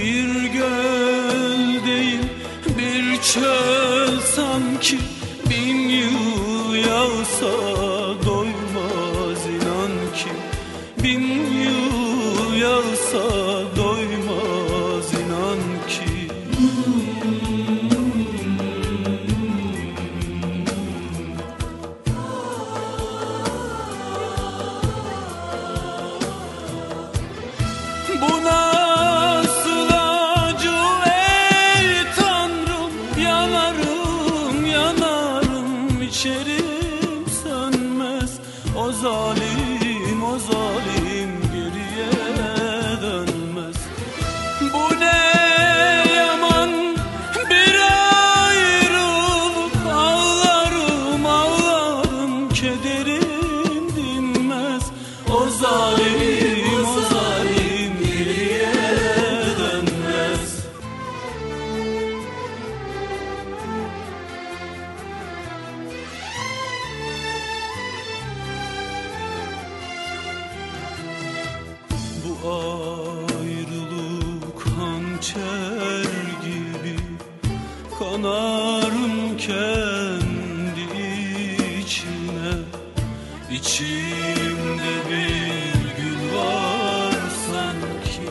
Bir göl değil bir çöl sanki, bin yıl yağsa doymaz inan ki. Bin yıl yağsa doymaz inan ki. Bu nasıl acı ey Tanrım, yanarım yanarım içerim sönmez. O zalim o zalim geriye dönmez. Bu ne yaman bir ayrılık, ağlarım ağlarım kederim dinmez. O zalim o zalim geriye dönmez. Bu ayrılık hançer gibi, kanarım kendi içine. İçimde bir gül var sanki,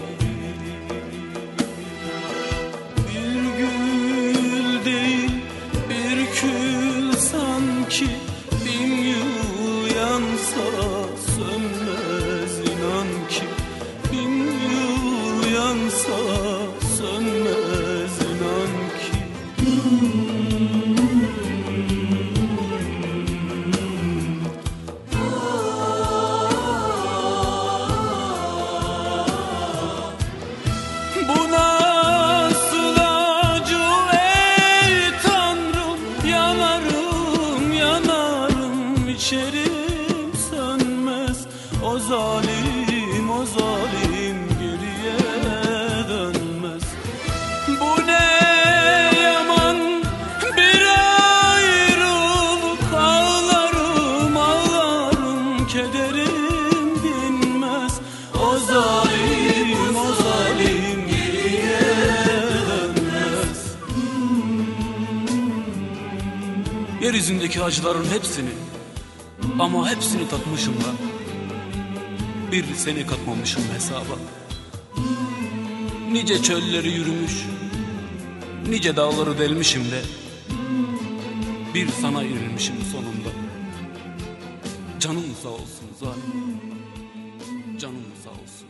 bir gül değil bir kül sanki. Bin yıl yansa sönmez inan ki. Bin yıl yansa sönmez inan ki. Bu nasıl acı ey Tanrım, yanarım yanarım içerim sönmez. O zalim o zalim geriye dönmez. Bu ne yaman bir ayrılık, ağlarım ağlarım kederim dinmez. O zalim o zalim geriye dönmez. Yeryüzündeki acıların hepsini, ama hepsini tatmışım da bir seni katmamışım hesaba. Nice çölleri yürümüş, nice dağları delmişim de bir sana irilmişim sonunda. Canın sağ olsun zalim, canın sağ olsun.